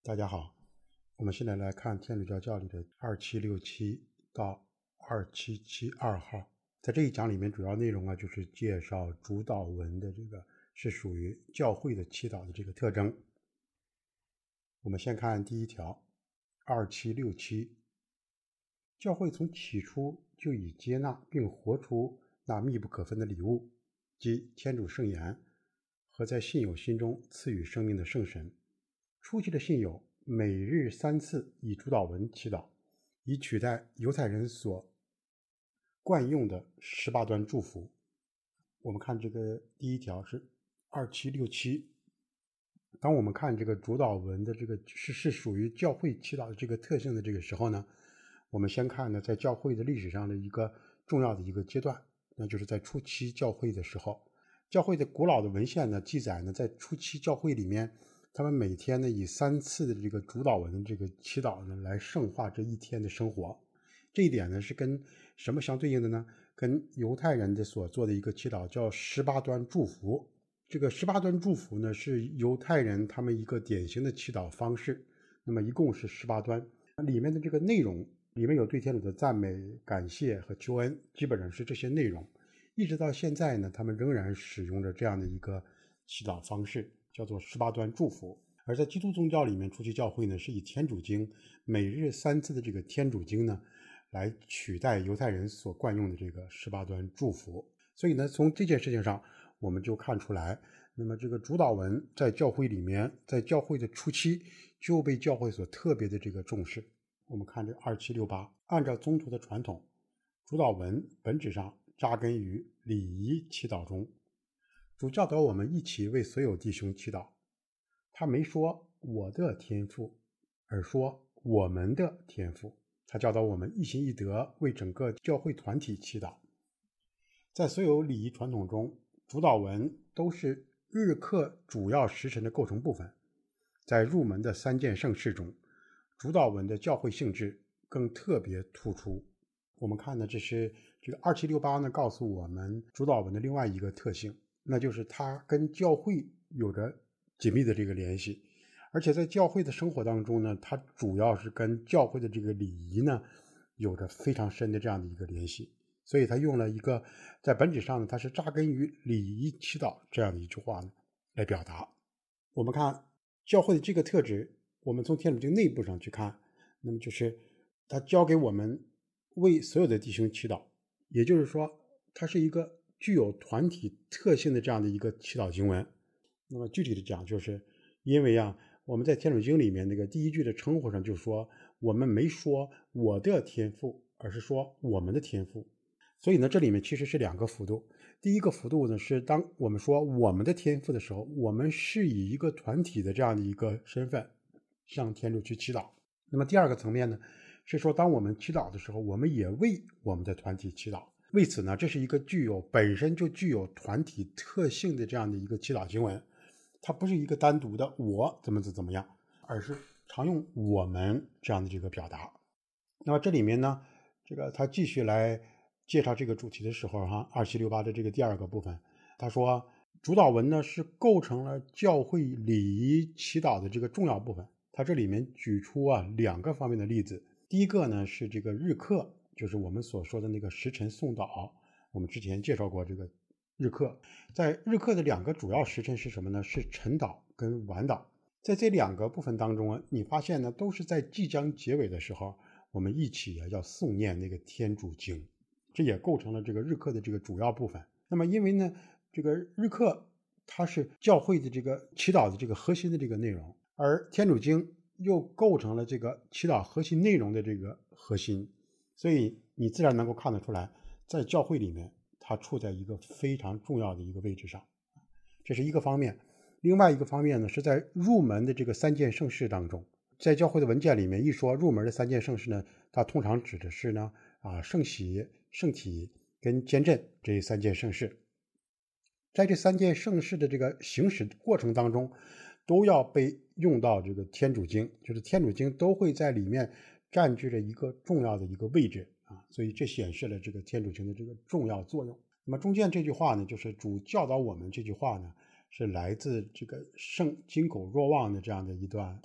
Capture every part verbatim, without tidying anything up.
大家好，我们现在来看天主教教理的二七六七到二七七二号。在这一讲里面，主要内容啊就是介绍主祷文的这个是属于教会的祈祷的这个特征。我们先看第一条二七六七，教会从起初就已接纳并活出那密不可分的礼物，即天主圣言和在信友心中赐予生命的圣神。初期的信友每日三次以主祷文祈祷，以取代犹太人所惯用的十八端祝福。我们看这个第一条是二七六七。当我们看这个主祷文的这个是是属于教会祈祷的这个特性的这个时候呢，我们先看呢在教会的历史上的一个重要的一个阶段，那就是在初期教会的时候，教会的古老的文献呢记载呢，在初期教会里面，他们每天呢以三次的这个主祷文的这个祈祷呢来圣化这一天的生活。这一点呢是跟什么相对应的呢？跟犹太人的所做的一个祈祷叫十八端祝福。这个十八端祝福呢是犹太人他们一个典型的祈祷方式，那么一共是十八端，里面的这个内容里面有对天主的赞美、感谢和求恩，基本上是这些内容。一直到现在呢，他们仍然使用着这样的一个祈祷方式，叫做十八端祝福。而在基督宗教里面，初期教会呢是以天主经每日三次的这个天主经呢来取代犹太人所惯用的这个十八端祝福。所以呢，从这件事情上我们就看出来，那么这个主祷文在教会里面，在教会的初期就被教会所特别的这个重视。我们看这二七六八，按照宗徒的传统，主祷文本质上扎根于礼仪祈祷中。主教导我们一起为所有弟兄祈祷，他没说我的天父，而说我们的天父。他教导我们一心一德为整个教会团体祈祷。在所有礼仪传统中，主祷文都是日课主要时辰的构成部分。在入门的三件圣事中，主祷文的教会性质更特别突出。我们看呢，这是这个二七六八呢告诉我们主祷文的另外一个特性，那就是它跟教会有着紧密的这个联系，而且在教会的生活当中呢，它主要是跟教会的这个礼仪呢有着非常深的这样的一个联系。所以他用了一个在本质上呢，它是扎根于礼仪祈祷这样的一句话呢来表达。我们看教会的这个特质，我们从天主经内部上去看，那么就是他教给我们为所有的弟兄祈祷，也就是说它是一个具有团体特性的这样的一个祈祷经文。那么具体的讲，就是因为啊我们在天主经里面那个第一句的称呼上就说，我们没说我的天父，而是说我们的天父。所以呢，这里面其实是两个幅度。第一个幅度呢，是当我们说我们的天父的时候，我们是以一个团体的这样的一个身份向天主去祈祷。那么第二个层面呢，是说当我们祈祷的时候，我们也为我们的团体祈祷。为此呢，这是一个具有本身就具有团体特性的这样的一个祈祷经文，它不是一个单独的我怎么怎么样，而是常用我们这样的这个表达。那么这里面呢，这个他继续来介绍这个主题的时候哈，二七六八的这个第二个部分，他说主祷文呢是构成了教会礼仪祈祷的这个重要部分。他这里面举出啊两个方面的例子。第一个呢是这个日课，就是我们所说的那个时辰诵祷。我们之前介绍过这个日课，在日课的两个主要时辰是什么呢？是晨祷跟晚祷。在这两个部分当中啊，你发现呢都是在即将结尾的时候，我们一起啊要诵念那个天主经，这也构成了这个日课的这个主要部分。那么因为呢这个日课它是教会的这个祈祷的这个核心的这个内容，而天主经又构成了这个祈祷核心内容的这个核心，所以你自然能够看得出来，在教会里面它处在一个非常重要的一个位置上。这是一个方面。另外一个方面呢，是在入门的这个三件圣事当中，在教会的文件里面一说入门的三件圣事呢，它通常指的是呢啊圣洗、圣体跟坚振这三件圣事。在这三件圣事的这个行使过程当中，都要被用到这个天主经，就是天主经都会在里面占据着一个重要的一个位置啊，所以这显示了这个天主经的这个重要作用。那么中间这句话呢，就是主教导我们这句话呢，是来自这个圣金口若望的这样的一段话。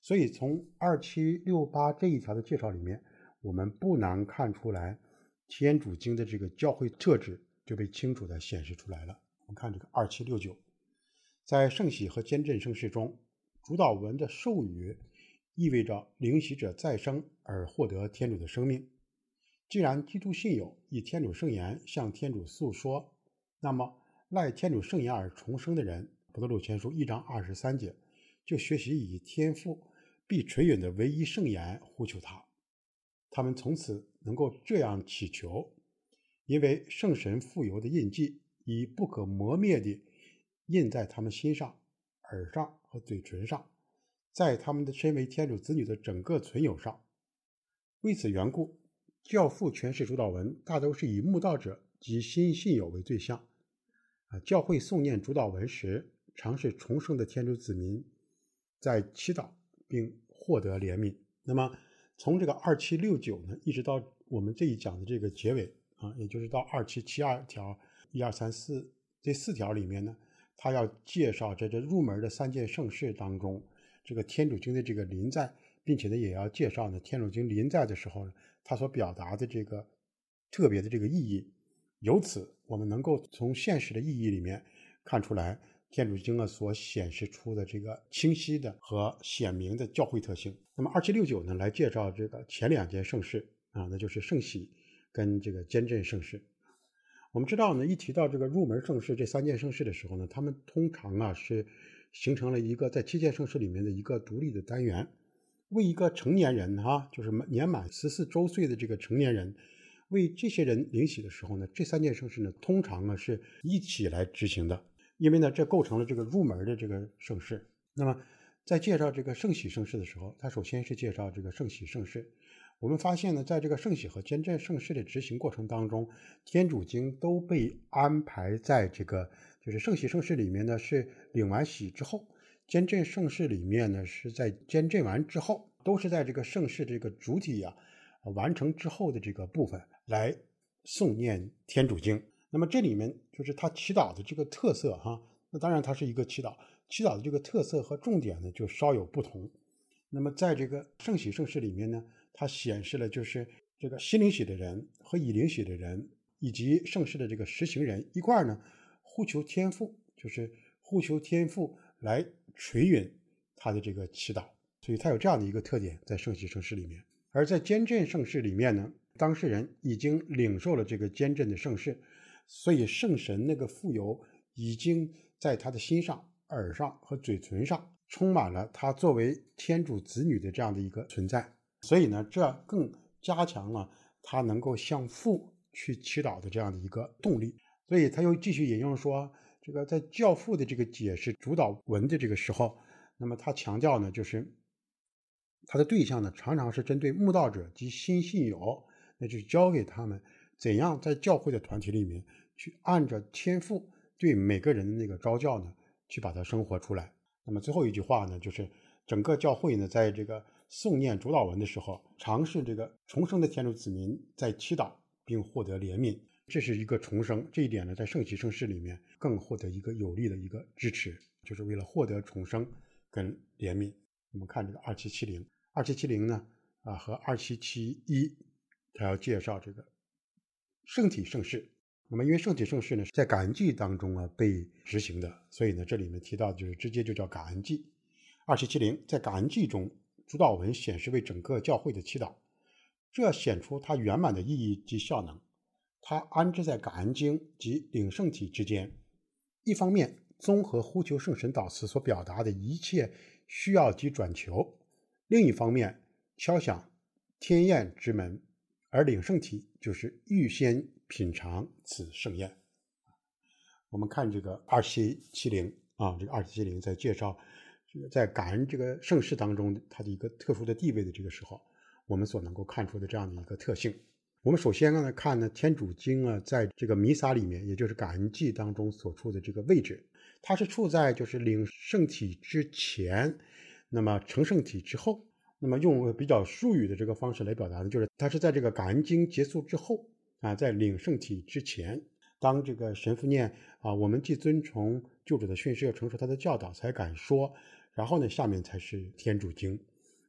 所以从二七六八这一条的介绍里面，我们不难看出来天主经的这个教会特质就被清楚地显示出来了。我们看这个二七六九，在圣洗和坚振圣事中，主祷文的授予意味着领洗者再生而获得天主的生命。既然基督信友以天主圣言向天主诉说，那么赖天主圣言而重生的人，伯特禄前书一章二十三节，就学习以天父必垂允的唯一圣言呼求他。他们从此能够这样祈求，因为圣神傅油的印记已不可磨灭地印在他们心上、耳上和嘴唇上，在他们的身为天主子女的整个存有上。为此缘故，教父诠释主祷文大都是以慕道者及新信友为对象。教会诵念主祷文时，常是重生的天主子民在祈祷并获得怜悯。那么从这个二七六九呢，一直到我们这一讲的这个结尾啊，也就是到二七七二条一二三四这四条里面呢，他要介绍在这入门的三件圣事当中，这个天主经的这个临在，并且呢也要介绍呢天主经临在的时候，他所表达的这个特别的这个意义。由此我们能够从现实的意义里面看出来天主经啊所显示出的这个清晰的和显明的教会特性。那么二七六九呢，来介绍这个前两件圣事啊，那就是圣洗跟这个坚振圣事。我们知道呢，一提到这个入门圣事这三件圣事的时候呢，他们通常啊是形成了一个在七件圣事里面的一个独立的单元。为一个成年人啊，就是年满十四周岁的这个成年人，为这些人领洗的时候呢，这三件圣事呢通常呢是一起来执行的。因为呢，这构成了这个入门的这个圣事。那么，在介绍这个圣洗圣事的时候，他首先是介绍这个圣洗圣事。我们发现呢，在这个圣洗和坚振圣事的执行过程当中，天主经都被安排在这个就是圣洗圣事里面呢，是领完洗之后；坚振圣事里面呢，是在坚振完之后，都是在这个圣事这个主体啊完成之后的这个部分来诵念天主经。那么这里面就是他祈祷的这个特色哈，那当然它是一个祈祷，祈祷的这个特色和重点呢就稍有不同。那么在这个圣洗圣事里面呢，它显示了就是这个新领洗的人和已领洗的人以及圣事的这个实行人一块呢，呼求天父，就是呼求天父来垂允他的这个祈祷，所以它有这样的一个特点在圣洗圣事里面。而在坚振圣事里面呢，当事人已经领受了这个坚振的圣事，所以圣神那个傅油已经在他的心上、耳上和嘴唇上充满了他作为天主子女的这样的一个存在，所以呢，这更加强了他能够向父去祈祷的这样的一个动力。所以他又继续引用说，这个在教父的这个解释主祷文的这个时候，那么他强调呢，就是他的对象呢，常常是针对慕道者及新信友，那就是教给他们怎样在教会的团体里面去按照天父对每个人的那个召教呢，去把它生活出来。那么最后一句话呢，就是整个教会呢，在这个诵念主祷文的时候，尝试这个重生的天主子民在祈祷并获得怜悯，这是一个重生。这一点呢，在圣洗圣事里面更获得一个有力的一个支持，就是为了获得重生跟怜悯。我们看这个二七七零，二七七零呢啊和二七七一，他要介绍这个圣体圣事。那么因为圣体圣事呢，在感恩祭当中啊被执行的，所以呢这里面提到就是直接就叫感恩祭。二七七零，在感恩祭中，主祷文显示为整个教会的祈祷，这显出它圆满的意义及效能。它安置在感恩经及领圣体之间，一方面综合呼求圣神祷词所表达的一切需要及转求，另一方面敲响天宴之门，而领圣体就是预先品尝此盛宴。我们看这个二七七零啊，这个二七七零在介绍这个在感恩这个圣事当中它的一个特殊的地位的这个时候，我们所能够看出的这样的一个特性。我们首先呢看呢天主经啊，在这个弥撒里面，也就是感恩祭当中所处的这个位置，它是处在就是领圣体之前，那么成圣体之后。那么用比较术语的这个方式来表达呢，就是它是在这个感恩经结束之后啊，在领圣体之前，当这个神父念啊，我们既遵从救主的训示，又承受他的教导，才敢说，然后呢下面才是天主经。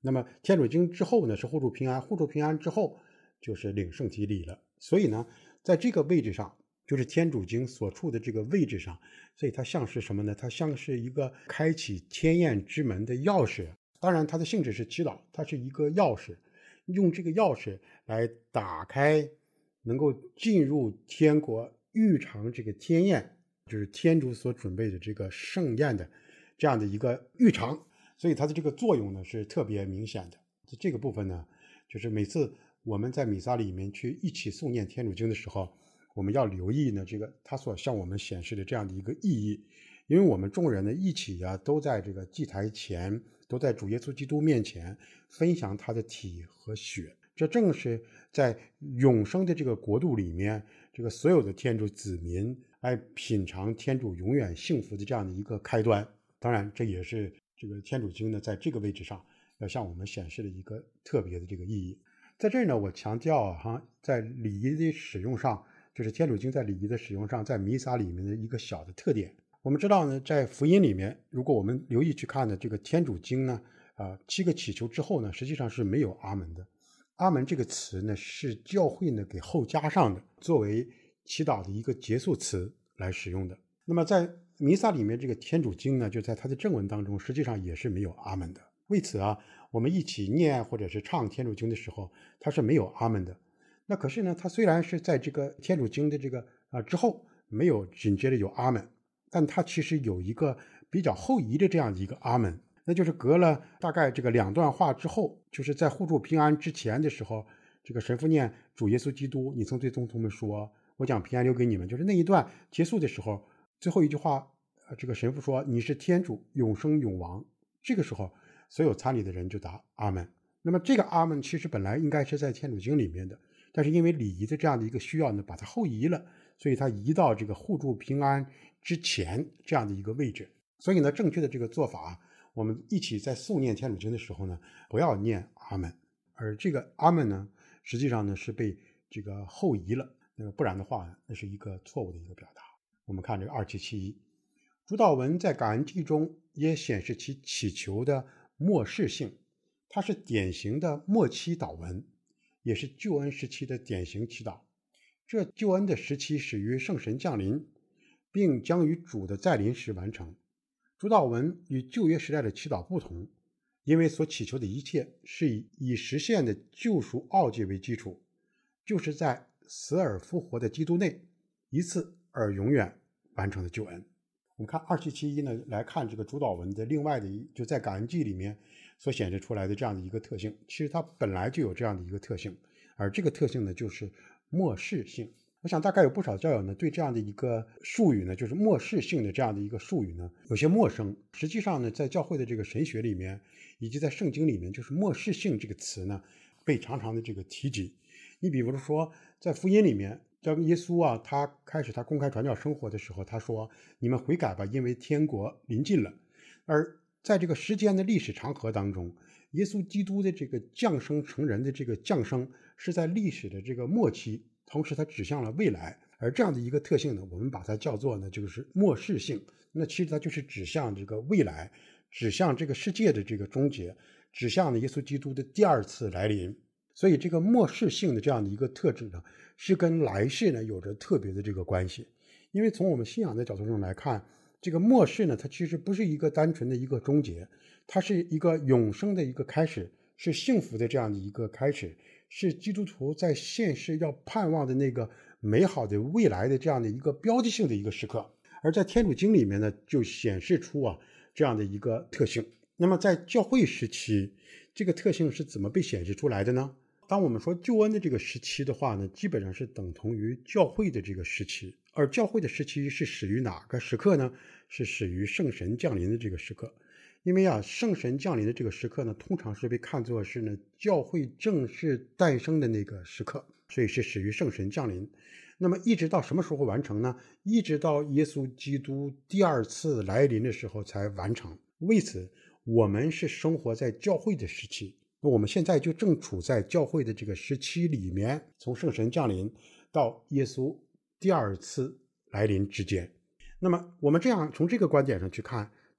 那么天主经之后呢是护助平安，护助平安之后就是领圣体礼了。所以呢在这个位置上，就是天主经所处的这个位置上，所以它像是什么呢？它像是一个开启天宴之门的钥匙。当然它的性质是祈祷，它是一个钥匙，用这个钥匙来打开能够进入天国预尝这个天宴，就是天主所准备的这个盛宴的这样的一个预尝。所以它的这个作用呢是特别明显的。这个部分呢，就是每次我们在弥撒里面去一起诵念天主经的时候，我们要留意呢这个它所向我们显示的这样的一个意义。因为我们众人呢一起啊都在这个祭台前，都在主耶稣基督面前分享他的体和血，这正是在永生的这个国度里面，这个所有的天主子民来品尝天主永远幸福的这样的一个开端。当然这也是这个天主经呢在这个位置上要向我们显示的一个特别的这个意义。在这儿呢我强调哈，在礼仪的使用上，就是天主经在礼仪的使用上，在弥撒里面的一个小的特点。我们知道呢，在福音里面，如果我们留意去看呢，这个天主经呢，啊、呃，七个祈求之后呢，实际上是没有阿门的。阿门这个词呢，是教会呢给后加上的，作为祈祷的一个结束词来使用的。那么在弥撒里面，这个天主经呢，就在它的正文当中，实际上也是没有阿门的。为此啊，我们一起念或者是唱天主经的时候，它是没有阿门的。那可是呢，它虽然是在这个天主经的这个啊、呃、之后没有紧接着有阿门，但它其实有一个比较后移的这样的一个阿门，那就是隔了大概这个两段话之后，就是在护助平安之前的时候，这个神父念主耶稣基督，你曾对宗徒们说，我将平安留给你们，就是那一段结束的时候，最后一句话，这个神父说你是天主永生永王，这个时候所有参礼的人就答阿门。那么这个阿门其实本来应该是在天主经里面的，但是因为礼仪的这样的一个需要呢，把它后移了，所以它移到这个护助平安之前这样的一个位置。所以呢，正确的这个做法，我们一起在诵念天主经的时候呢，不要念阿门，而这个阿门呢，实际上呢是被这个后移了，那不然的话呢，那是一个错误的一个表达。我们看这个二七七一，主祷文在感恩祭中也显示其祈求的末世性，它是典型的末期祷文，也是救恩时期的典型祈祷。这救恩的时期始于圣神降临，并将于主的再临时完成。主祷文与旧约时代的祈祷不同，因为所祈求的一切是以已实现的救赎奥迹为基础，就是在死而复活的基督内一次而永远完成的救恩。我们看二七七一呢，来看这个主祷文的另外的一，就在感恩祭里面所显示出来的这样的一个特性，其实它本来就有这样的一个特性，而这个特性呢就是末世性。我想大概有不少教友呢对这样的一个术语呢，就是末世性的这样的一个术语呢有些陌生。实际上呢，在教会的这个神学里面，以及在圣经里面，就是末世性这个词呢被常常的这个提及。你比如说在福音里面，当耶稣啊他开始他公开传教生活的时候，他说你们悔改吧，因为天国临近了。而在这个时间的历史长河当中，耶稣基督的这个降生成人的这个降生是在历史的这个末期，同时它指向了未来。而这样的一个特性呢，我们把它叫做呢就是末世性。那其实它就是指向这个未来，指向这个世界的这个终结，指向了耶稣基督的第二次来临。所以这个末世性的这样的一个特质呢，是跟来世呢有着特别的这个关系。因为从我们信仰的角度上来看，这个末世呢，它其实不是一个单纯的一个终结，它是一个永生的一个开始，是幸福的这样的一个开始，是基督徒在现世要盼望的那个美好的未来的这样的一个标记性的一个时刻。而在天主经里面呢，就显示出啊这样的一个特性。那么在教会时期，这个特性是怎么被显示出来的呢？当我们说救恩的这个时期的话呢，基本上是等同于教会的这个时期。而教会的时期是始于哪个时刻呢？是始于圣神降临的这个时刻。因为啊，圣神降临的这个时刻呢，通常是被看作是呢教会正式诞生的那个时刻，所以是始于圣神降临。那么一直到什么时候完成呢？一直到耶稣基督第二次来临的时候才完成。为此，我们是生活在教会的时期。我们现在就正处在教会的这个时期里面，从圣神降临到耶稣第二次来临之间。那么我们这样从这个观点上去看，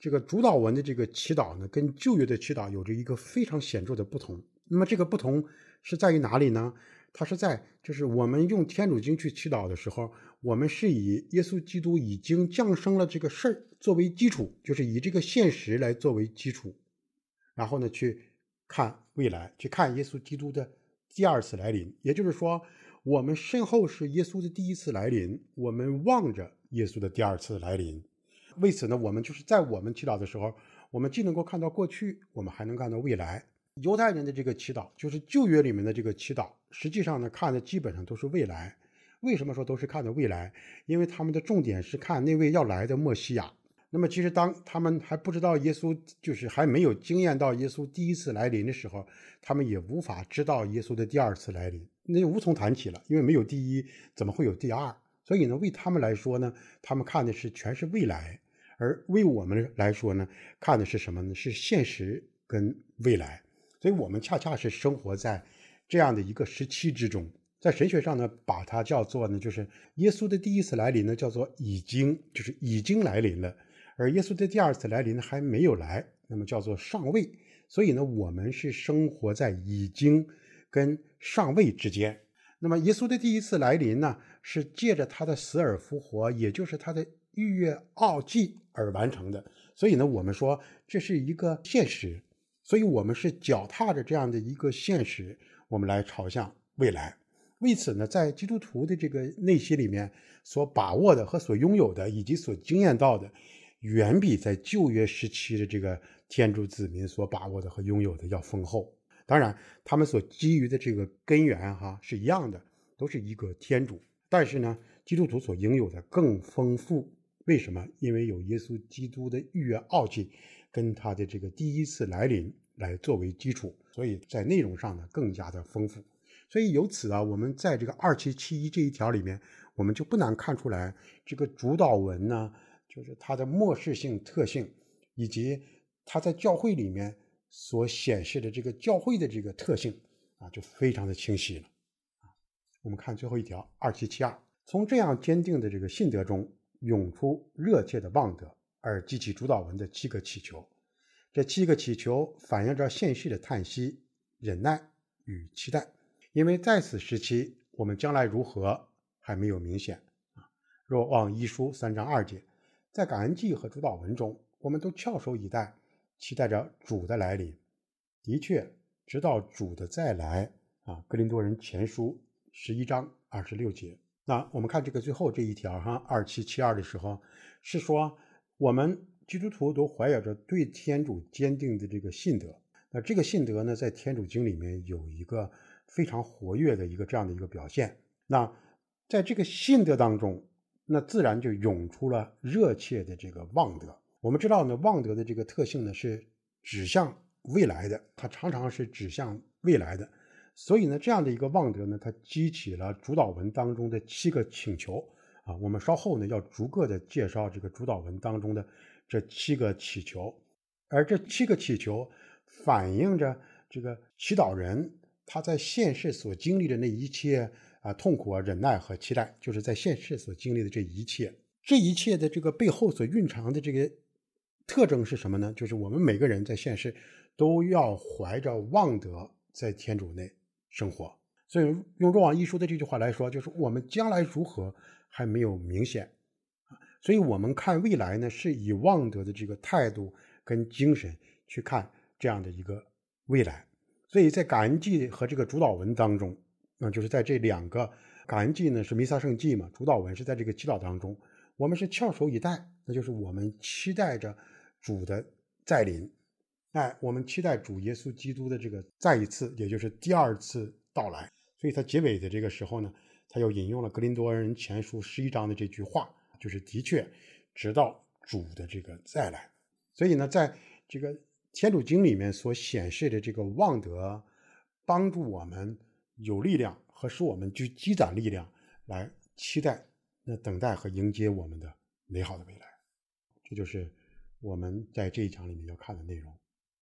这个主祷文的这个祈祷呢，跟旧约的祈祷有着一个非常显著的不同。那么这个不同是在于哪里呢？它是在就是我们用天主经去祈祷的时候，我们是以耶稣基督已经降生了这个事儿作为基础，就是以这个现实来作为基础，然后呢去看未来，去看耶稣基督的第二次来临。也就是说，我们身后是耶稣的第一次来临，我们望着耶稣的第二次来临。为此呢，我们就是在我们祈祷的时候，我们既能够看到过去，我们还能看到未来。犹太人的这个祈祷，就是旧约里面的这个祈祷，实际上呢看的基本上都是未来。为什么说都是看的未来？因为他们的重点是看那位要来的默西亚。那么其实当他们还不知道耶稣，就是还没有经验到耶稣第一次来临的时候，他们也无法知道耶稣的第二次来临，那就无从谈起了。因为没有第一，怎么会有第二？所以呢，为他们来说呢，他们看的是全是未来。而为我们来说呢，看的是什么呢？是现实跟未来。所以我们恰恰是生活在这样的一个时期之中。在神学上呢，把它叫做呢，就是耶稣的第一次来临呢，叫做已经，就是已经来临了。而耶稣的第二次来临还没有来，那么叫做尚未。所以呢，我们是生活在已经跟尚未之间。那么耶稣的第一次来临呢，是借着他的死而复活，也就是他的逾越奥祭而完成的。所以呢，我们说这是一个现实，所以我们是脚踏着这样的一个现实，我们来朝向未来。为此呢，在基督徒的这个内心里面所把握的和所拥有的以及所经验到的，远比在旧约时期的这个天主子民所把握的和拥有的要丰厚。当然他们所基于的这个根源哈是一样的，都是一个天主，但是呢基督徒所拥有的更丰富。为什么？因为有耶稣基督的逾越奥迹跟他的这个第一次来临来作为基础，所以在内容上呢更加的丰富。所以由此啊，我们在这个二七七一这一条里面，我们就不难看出来，这个主祷文呢，就是它的末世性特性，以及它在教会里面所显示的这个教会的这个特性啊，就非常的清晰了。我们看最后一条二七七二，从这样坚定的这个信德中涌出热切的望德，而激起主祷文的七个祈求。这七个祈求反映着现世的叹息、忍耐与期待。因为在此时期，我们将来如何还没有明显。若望一书三章二节，在感恩祭和主祷文中，我们都翘首以待，期待着主的来临。的确，直到主的再来啊，哥林多人前书十一章二十六节。那我们看这个最后这一条哈，二七七二的时候，是说我们基督徒都怀有着对天主坚定的这个信德。那这个信德呢，在天主经里面有一个非常活跃的一个这样的一个表现。那在这个信德当中，那自然就涌出了热切的这个望德。我们知道呢，望德的这个特性呢是指向未来的，它常常是指向未来的。所以呢，这样的一个望德呢，它激起了主祷文当中的七个请求啊。我们稍后呢要逐个的介绍这个主祷文当中的这七个祈求，而这七个祈求反映着这个祈祷人他在现世所经历的那一切啊痛苦啊忍耐和期待，就是在现世所经历的这一切，这一切的这个背后所蕴藏的这个特征是什么呢？就是我们每个人在现世都要怀着望德在天主内生活。所以用若望一书的这句话来说，就是我们将来如何还没有明显。所以我们看未来呢，是以望德的这个态度跟精神去看这样的一个未来。所以在感恩祭和这个主祷文当中，那就是在这两个感恩祭呢是弥撒圣祭嘛，主祷文是在这个祈祷当中，我们是翘首以待，那就是我们期待着主的再临。哎，我们期待主耶稣基督的这个再一次，也就是第二次到来。所以他结尾的这个时候呢，他又引用了哥林多人前书十一章的这句话，就是的确直到主的这个再来。所以呢，在这个天主经里面所显示的这个望德，帮助我们有力量和使我们去积攒力量，来期待那等待和迎接我们的美好的未来。这就是我们在这一讲里面要看的内容。